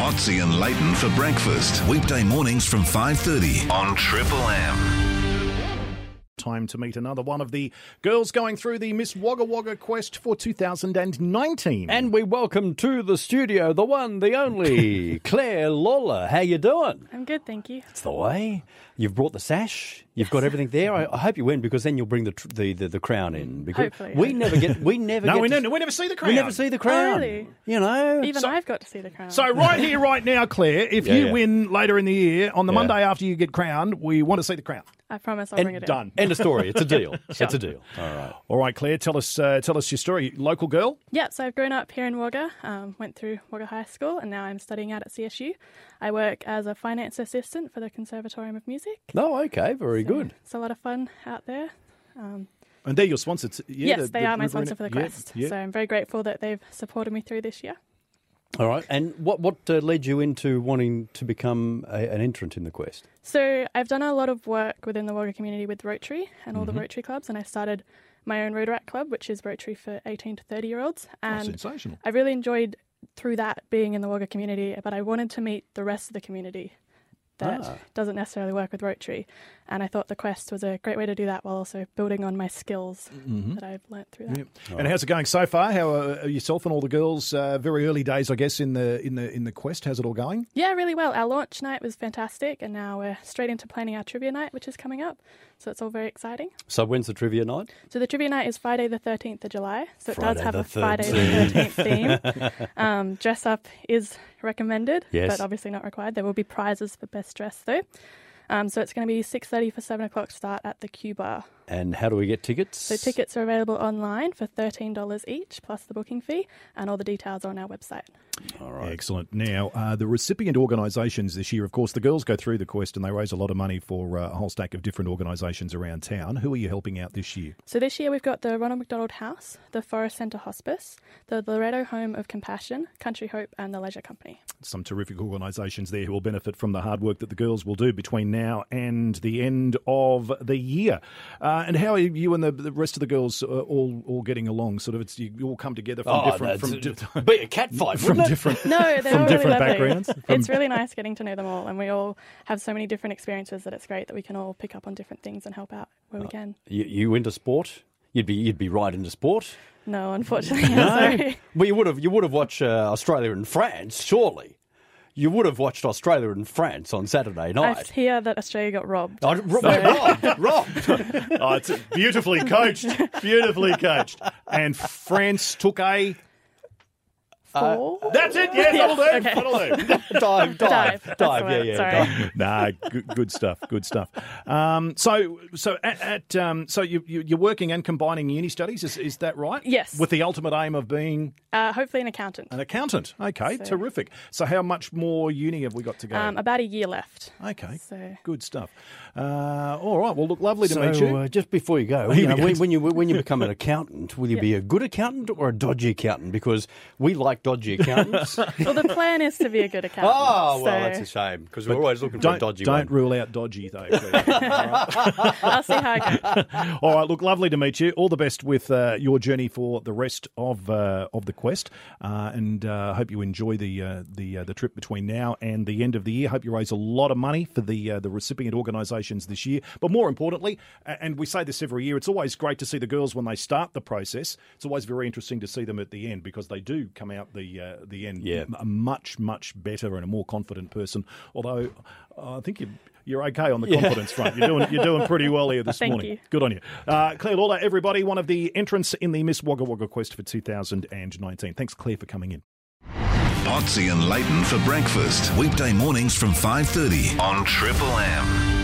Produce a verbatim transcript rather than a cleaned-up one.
Otzi and Leighton for breakfast. Weekday mornings from five thirty on Triple M. Time to meet another one of the girls going through the Miss Wagga Wagga quest for two thousand nineteen. And we welcome to the studio the one, the only, Claire Lawler. How you doing? I'm good, thank you. It's the way. You've brought the sash. You've got everything there. I, I hope you win, because then you'll bring the tr- the, the, the crown in. Because Hopefully. we never get we never No, get we to, never, we never see the crown. we never see the crown. Oh, really? You know, Even So- I've got to see the crown. So right here, right now, Claire, if Yeah, you yeah. win later in the year, on the Yeah. Monday after you get crowned, we want to see the crown. I promise I'll And bring it in. Done. end of story. It's a deal. It's a deal. All right. All right, Claire, tell us uh, tell us your story. Local girl? Yeah, so I've grown up here in Wagga, um, went through Wagga High School, and now I'm studying out at C S U. I work as a finance assistant for the Conservatorium of Music. No, okay, very So good. It's a lot of fun out there. Um, And they're your sponsor. t- Yeah, yes, the- they the are my Riverina- sponsor for the yeah, quest. Yeah. So I'm very grateful that they've supported me through this year. All right. And what what uh, led you into wanting to become a, an entrant in the quest? So I've done a lot of work within the Wagga community with Rotary and all Mm-hmm. the Rotary clubs, and I started my own Rotaract club, which is Rotary for eighteen to thirty year olds. Oh, And sensational. I really enjoyed through that being in the Wagga community, but I wanted to meet the rest of the community that Ah. doesn't necessarily work with Rotary. And I thought the quest was a great way to do that while also building on my skills that I've learnt through that. Yeah. And how's it going so far? How are yourself and all the girls? Uh, very early days, I guess, in the in the in the quest. How's it all going? Yeah, really well. Our launch night was fantastic, and now we're straight into planning our trivia night, which is coming up. So it's all very exciting. So when's the trivia night? So the trivia night is Friday the thirteenth of July. So it Friday does have the a Friday the thirteenth theme. Um, dress up is recommended, Yes. but obviously not required. There will be prizes for best dress though. Um, so it's going to be six thirty for seven o'clock start at the Q Bar. And how do we get tickets? So tickets are available online for thirteen dollars each, plus the booking fee, and all the details are on our website. All right. Excellent. Now, uh, the recipient organisations this year, of course, the girls go through the quest and they raise a lot of money for uh, a whole stack of different organisations around town. Who are you helping out this year? So this year we've got the Ronald McDonald House, the Forest Centre Hospice, the Loretto Home of Compassion, Country Hope, and the Leisure Company. Some terrific organisations there who will benefit from the hard work that the girls will do between now and the end of the year. Uh, and how are you and the, the rest of the girls uh, all all getting along? Sort of, it's you all come together from Oh, different from, that's- di- be a cat fight, from wouldn't it? different. No, they're From all different really lovely. backgrounds? From- It's really nice getting to know them all, and we all have so many different experiences that it's great that we can all pick up on different things and help out where we can. You, you into sport? You'd be you'd be right into sport. No, unfortunately, I'm sorry. Well, you would have you would have watched uh, Australia and France, surely. You would have watched Australia and France on Saturday I night. hear that Australia got robbed. Oh, ro- robbed, robbed. Oh, it's beautifully coached, beautifully coached. And France took a. Four? That's it. Yes, that'll do. Okay. That'll do. dive, dive, Dive, that's dive. the Yeah, word, yeah. sorry. Dive. Nah, good, good stuff. Good stuff. Um, so, so at, at um, so you, you you're working and combining uni studies. Is is that right? Yes. With the ultimate aim of being Uh, hopefully an accountant. an accountant. Okay, So- terrific. So, how much more uni have we got to go? Um, about a year left. okay, So good stuff. Uh, all right. Well, look, lovely to So, meet you. uh, just before you go, Here you we know, go. when, when you when you become an accountant, will you be a good accountant or a dodgy accountant? Because we like dodgy accountants. well, the plan is to be a good accountant. Oh, well, so that's a shame because we're always looking for a don't dodgy don't one. rule out dodgy though. Please. All right. I'll see how I go. All right, look, lovely to meet you. All the best with uh, your journey for the rest of uh, of the quest, uh, and uh, hope you enjoy the uh, the uh, the trip between now and the end of the year. Hope you raise a lot of money for the uh, the recipient organisations this year. But more importantly, a- and we say this every year, it's always great to see the girls when they start the process. It's always very interesting to see them at the end because they do come out the uh, the end Yeah. a much much better and a more confident person. Although uh, I think you. You're okay on the confidence front. You're doing you're doing pretty well here this Thank morning. you. Good on you. Uh, Claire Lawler, everybody, one of the entrants in the Miss Wagga Wagga Quest for two thousand nineteen. Thanks, Claire, for coming in. Otzi and Leighton for breakfast. Weekday mornings from five thirty on Triple M.